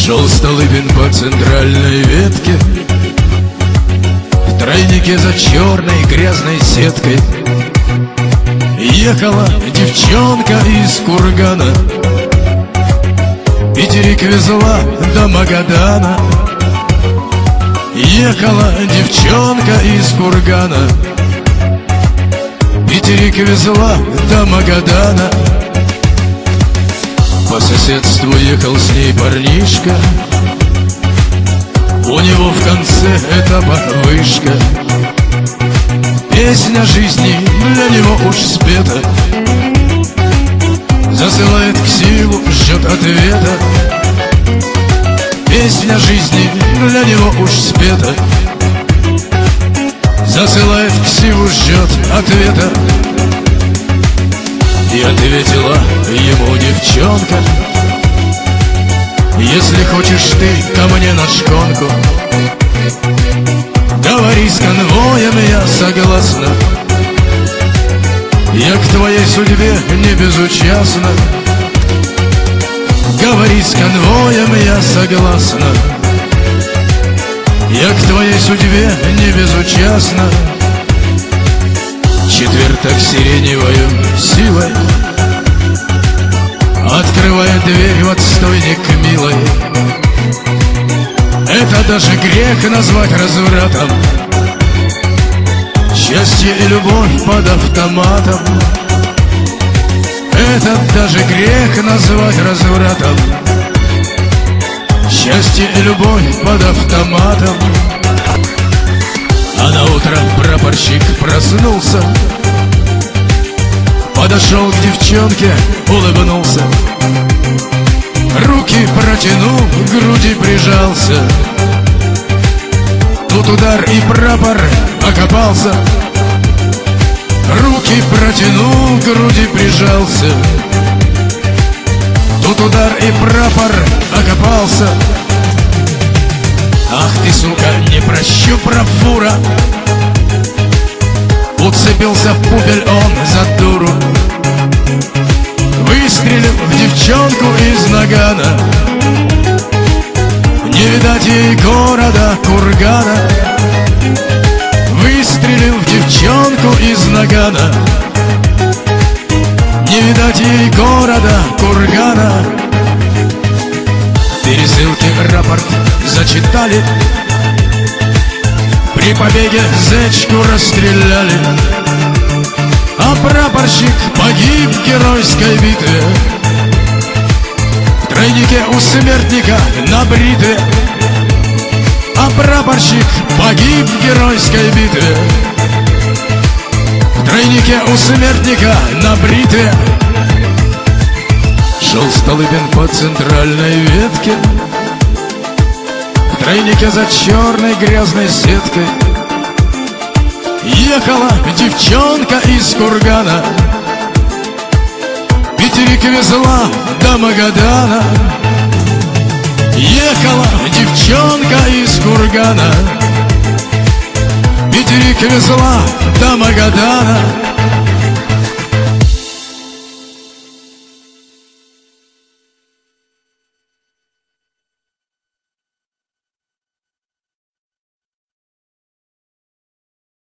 Шел Столыпин по центральной ветке, в тройнике за черной грязной сеткой. Ехала девчонка из Кургана, Питерик везла до Магадана. Ехала девчонка из Кургана, Питерик везла до Магадана. По соседству ехал с ней парнишка, у него в конце этапа вышка. Песня жизни для него уж спета, засылает ксиву, ждет ответа. Песня жизни для него уж спета, засылает ксиву, ждет ответа. И ответила ему девчонка: если хочешь ты ко мне на шконку, говори с конвоем, я согласна. Я к твоей судьбе не безучастна. Говори с конвоем, я согласна. Я к твоей судьбе не безучастна. Четвертак сиреневою силой открывает дверь в отстойник милой. Это даже грех назвать развратом, счастье и любовь под автоматом. Это даже грех назвать развратом, счастье и любовь под автоматом. А на утро прапорщик проснулся, подошел к девчонке, улыбнулся, руки протянул, к груди прижался. Тут удар и прапор окопался, руки протянул, к груди прижался. Тут удар и прапор окопался. Ах ты, сука, не прощу, бравура! Уцепился в пупель он за дуру, выстрелил в девчонку из нагана. Не видать ей города Кургана. Выстрелил в девчонку из нагана. Не видать ей города Кургана. Пересылки рапорт зачитали, при побеге зечку расстреляли. А прапорщик погиб в геройской битве, в тройнике у смертника на бритве. А прапорщик погиб в геройской битве, в тройнике у смертника на бритве. Шел Столыпин по центральной ветке, в тройнике за черной грязной сеткой. Ехала девчонка из Кургана, Питерик везла до Магадана. Ехала девчонка из Кургана, Питерик везла до Магадана.